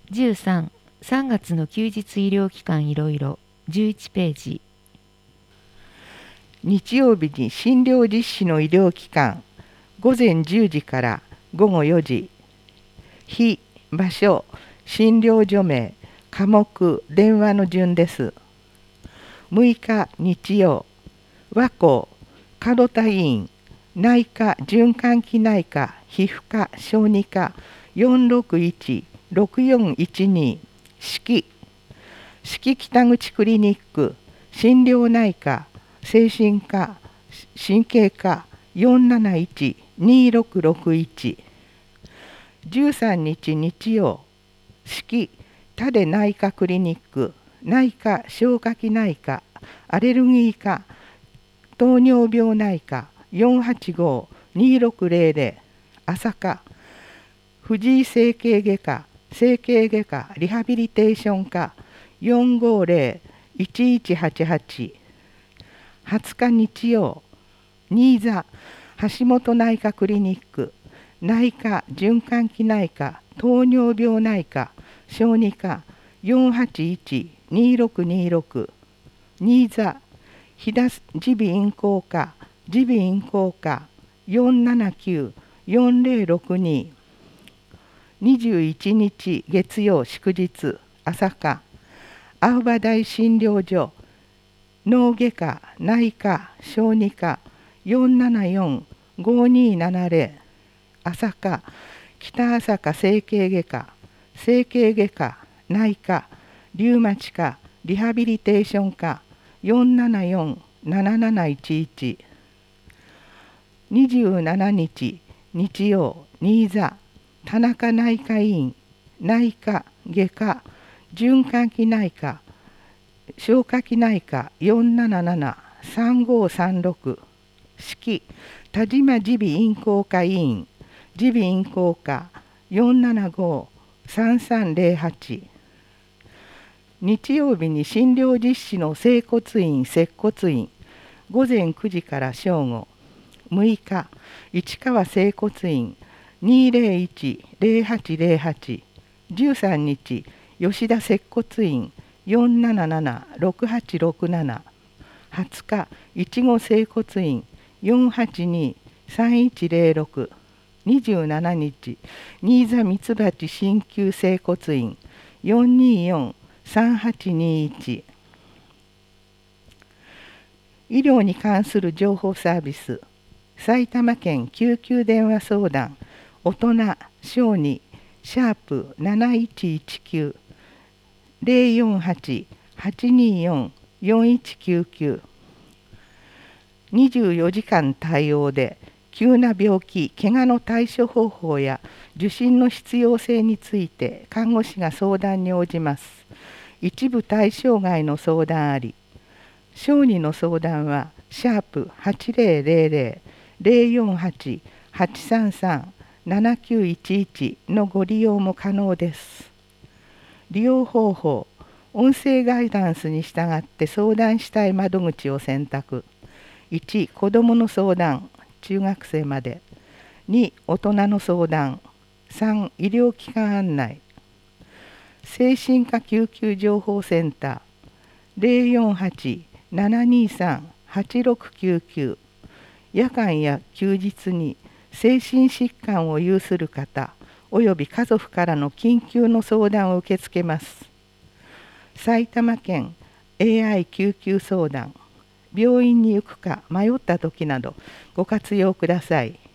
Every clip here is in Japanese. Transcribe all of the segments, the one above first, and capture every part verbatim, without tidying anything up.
じゅうさん、さんがつの休日医療機関いろいろ、じゅういちページ。 日曜日に診療実施の医療機関、ごぜんじゅうじからごごよじ。日、場所、診療所名、科目、電話の順です。むいか日曜、和光、門田医院、内科、循環器内科、皮膚科、小児科、よんろくいち、ろくよんいちに、四季、四季北口クリニック、心療内科、精神科、神経科、よんなないち、にろくろくいち。じゅうさんにち日曜、四季多出内科クリニック、内科消化器内科、アレルギー科、糖尿病内科、よんはちご、にろくぜろぜろ、朝科、藤井整形外科、整形外科リハビリテーション科、よんごぜろ、いちいちはちはち。はつか日曜、新座橋本内科クリニック、内科循環器内科、糖尿病内科、小児科、よんはちいち、にろくにろく。新座飛騨耳鼻咽喉科、耳鼻咽喉科、よんななきゅう、よんぜろろくに。にじゅういちにち月曜祝日、朝課、青葉台診療所、脳外科、内科、小児科、よんななよん、ごにななぜろ、朝課、北朝霞整形外科、整形外科、内科、リウマチ科、リハビリテーション科、よんななよん、なななないちいち。にじゅうしちにち日曜、新座田中内科医院、内科、外科、循環器内科、消化器内科、よんなななな、さんごさんろく。四季田島耳鼻咽喉科医院、耳鼻咽喉科、よんななご、さんさんぜろはち。日曜日に診療実施の整骨院、接骨院、ごぜんくじから正午。むいか市川整骨院、にぜろいち、ぜろはちぜろはち。じゅうさんにち吉田接骨院、よんなななな、ろくはちろくなな。はつかいちご整骨院、よんはちに、さんいちぜろろく。にじゅうしちにち新座ミツバチ鍼灸整骨院、よんによん、さんはちにいち。医療に関する情報サービス、埼玉県救急電話相談、大人、小児、シャープなないちいちきゅう、ぜろよんはち、はちによん、よんいちきゅうきゅう。にじゅうよじかん対応で、急な病気、怪我の対処方法や受診の必要性について看護師が相談に応じます。一部対象外の相談あり。小児の相談は、シャープはちぜろぜろぜろ、ぜろよんはち、はちさんさん、ななきゅういちいちのご利用も可能です。利用方法、音声ガイダンスに従って相談したい窓口を選択。いち、子どもの相談、中学生まで。に、大人の相談。さん、医療機関案内。精神科救急情報センター、ぜろよんはち、ななにさん、はちろくきゅうきゅう。夜間や休日に精神疾患を有する方および家族からの緊急の相談を受け付けます。埼玉県 エーアイ 救急相談、病院に行くか迷った時などご活用ください。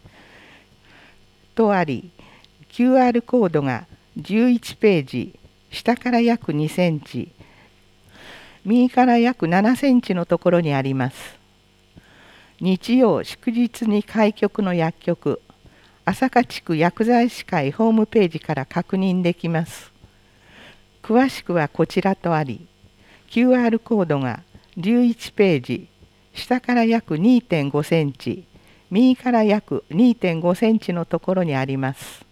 とあり、キューアール コードがじゅういちページ、下から約にセンチ、右から約ななセンチのところにあります。日曜祝日に開局の薬局、朝霞地区薬剤師会ホームページから確認できます。詳しくはこちらとあり、キューアール コードがじゅういちページ、下から約 にてんごセンチ、右から約 にてんごセンチのところにあります。